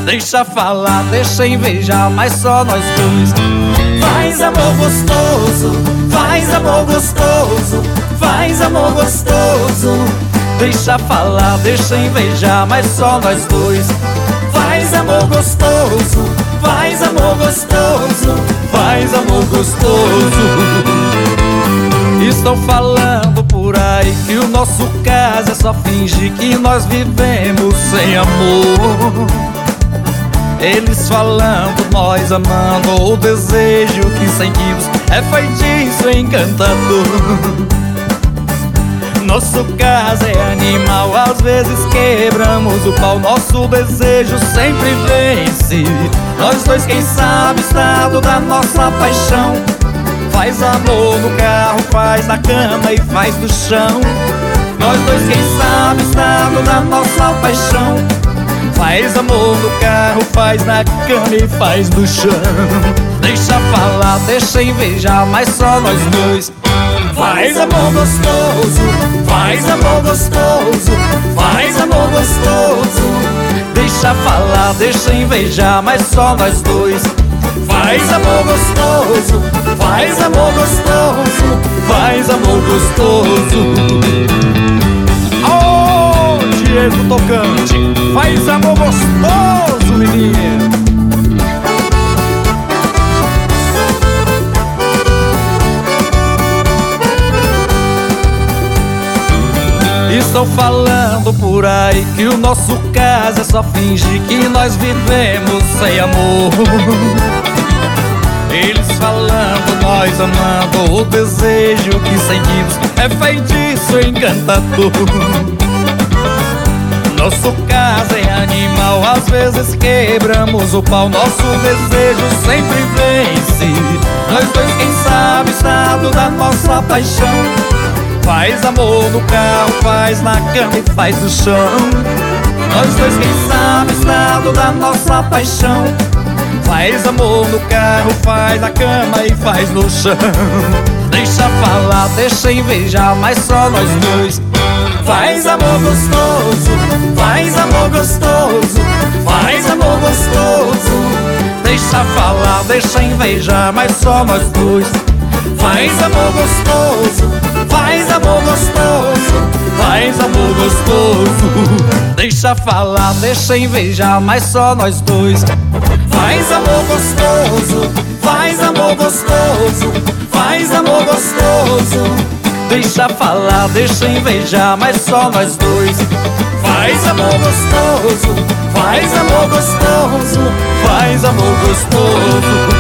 Deixa falar, deixa invejar, mas só nós dois. Faz amor gostoso, faz amor gostoso, faz amor gostoso. Deixa falar, deixa invejar, mas só nós dois. Faz amor gostoso, faz amor gostoso, faz amor gostoso. Estão falando por aí que o nosso caso é só fingir que nós vivemos sem amor. Eles falando, nós amando, o desejo que sentimos é feitiço encantador. Nosso caso é animal, às vezes quebramos o pau, nosso desejo sempre vence. Nós dois, quem sabe, estado da nossa paixão. Faz amor no carro, faz na cama e faz no chão. Nós dois, quem sabe, estado da nossa paixão. Faz amor no carro, faz na cama e faz no chão. Deixa falar, deixa invejar, mas só nós dois. Faz amor gostoso, faz amor gostoso, faz amor gostoso. Deixa falar, deixa invejar, mas só nós dois. Faz amor gostoso, faz amor gostoso, faz amor gostoso. Oh, Diego Tocante, faz amor gostoso, menino. Estão falando por aí que o nosso caso é só fingir que nós vivemos sem amor. Eles falando, nós amando, o desejo que sentimos é feitiço encantador. Nosso caso é animal, às vezes quebramos o pau, nosso desejo sempre vence. Nós dois, quem sabe, estado da nossa paixão. Faz amor no carro, faz na cama e faz no chão. Nós dois, quem sabe, estado da nossa paixão. Faz amor no carro, faz na cama e faz no chão. Deixa falar, deixa invejar, mas só nós dois. Faz amor gostoso, faz amor gostoso, faz amor gostoso. Deixa falar, deixa invejar, mas só nós dois. Faz amor gostoso, faz amor gostoso, faz amor gostoso. Deixa falar, deixa invejar, mas só nós dois. Faz amor gostoso, faz amor gostoso, faz amor gostoso. Deixa falar, deixa invejar, mas só nós dois. Faz amor gostoso, faz amor gostoso, faz amor gostoso.